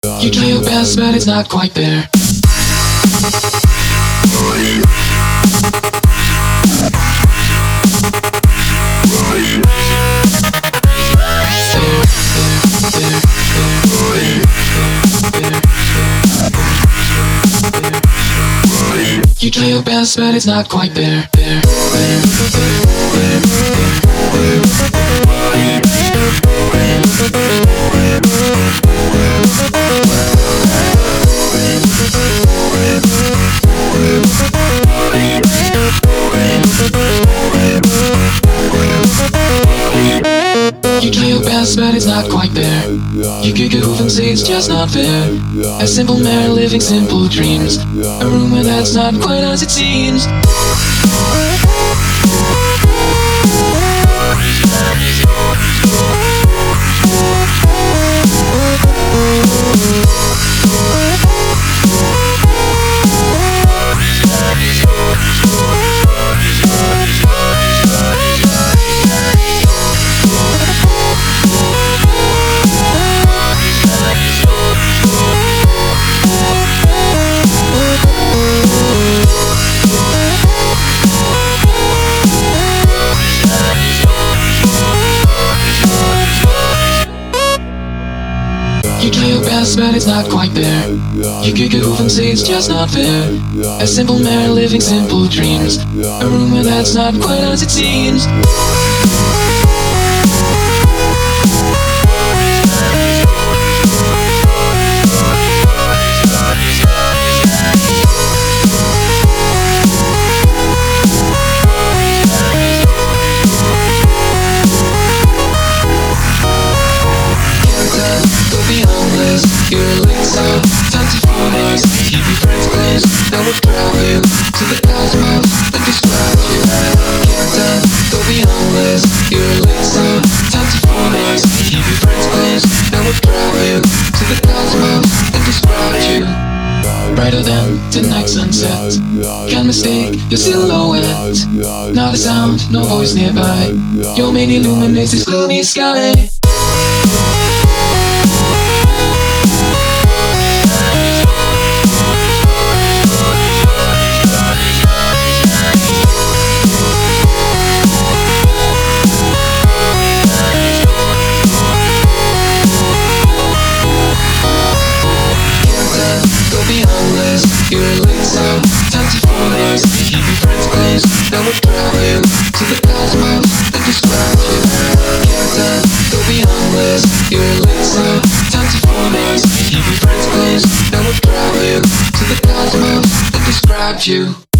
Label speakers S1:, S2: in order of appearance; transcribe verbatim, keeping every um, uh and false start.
S1: You try your best, but it's not quite there. You try your best, but it's not quite there. There, there, there, there, You try your best, but it's not quite there. You kick a hoof and say it's just not fair. A simple man living simple dreams. A rumor that's not quite as it seems. You try your best, but it's not quite there. You kick a hoof and say it's just not fair. A simple man living simple dreams. A rumor that's not quite as it seems. You're a late soul, time to fall days. Keep your friends close, that will drive you to the cosmos and describe you. Can't done, don't be homeless. You're a late soul, time to fall days. Keep your friends close, that will drive you to the cosmos and describe you. Brighter than the night sunset. Can't mistake your silhouette. Not a sound, no voice nearby. Your main illuminates this gloomy sky. You're a late soul, time to fall days. Keep your friends close, that will drive you to the cosmos and describe you. Can't done, don't be homeless. You're a late soul, time to fall days. Keep your friends close, that will drive you to the cosmos and describe you.